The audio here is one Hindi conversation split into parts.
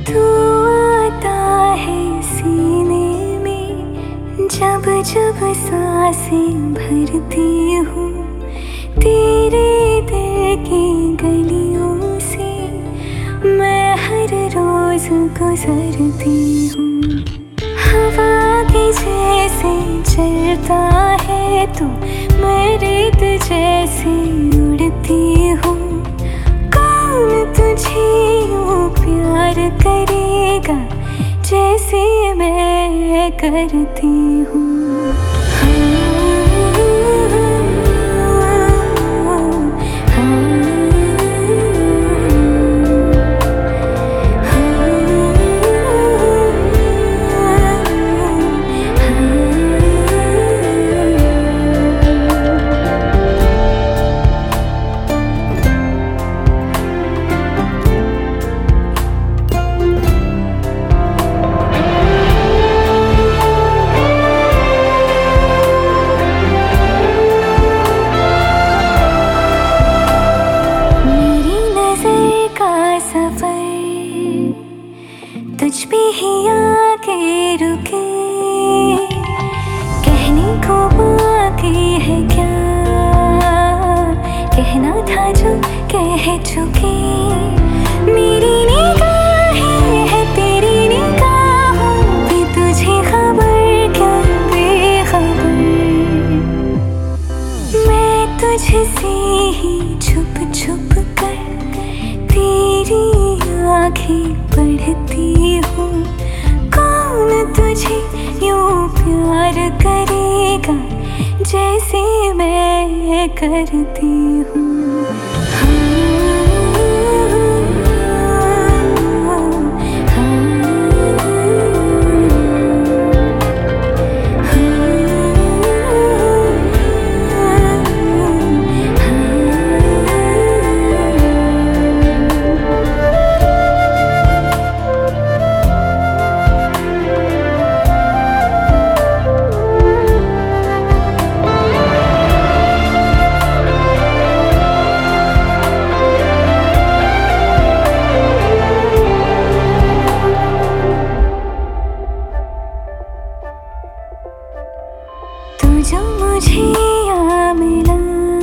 तू आता है सीने में, जब जब सांसें भरती हूँ। तेरे दिल की गलियों से मैं हर रोज गुजरती हूँ। हवा के जैसे चलता है तू, मैं रेत जैसे उड़ती हूँ। कौन तुझे यूँ प्यार करेगा जैसे मैं करती हूँ। तुझ पे ही आके रुके, कहने को बाकी है क्या, कहना था जो कह चुके। मेरी निगाहें है तेरी निगाहों पे, तुझे खबर क्या बेखबर। मैं तुझसे ही छुप छुप कर तेरी आँखें पढ़ती हूँ। कौन तुझे यूँ प्यार करेगा जैसे मैं करती हूँ। जो मुझे यहाँ मिला,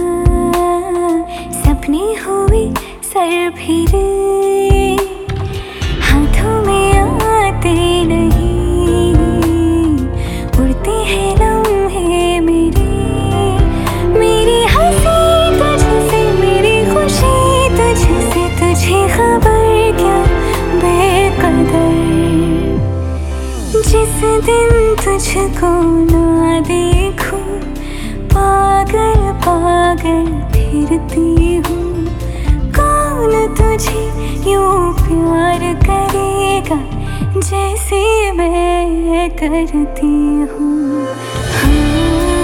सपने हुए सर फिरे, हाथों में आते नहीं, उड़ते हैं लम्हे मेरे। मेरी हंसी तुझसे, मेरी खुशी तुझसे, तुझे खबर क्या बेकदर। जिस दिन तुझको ना देखूं, पागल पागल फिरती हूँ। कौन तुझे यूँ प्यार करेगा जैसे मैं करती हूँ।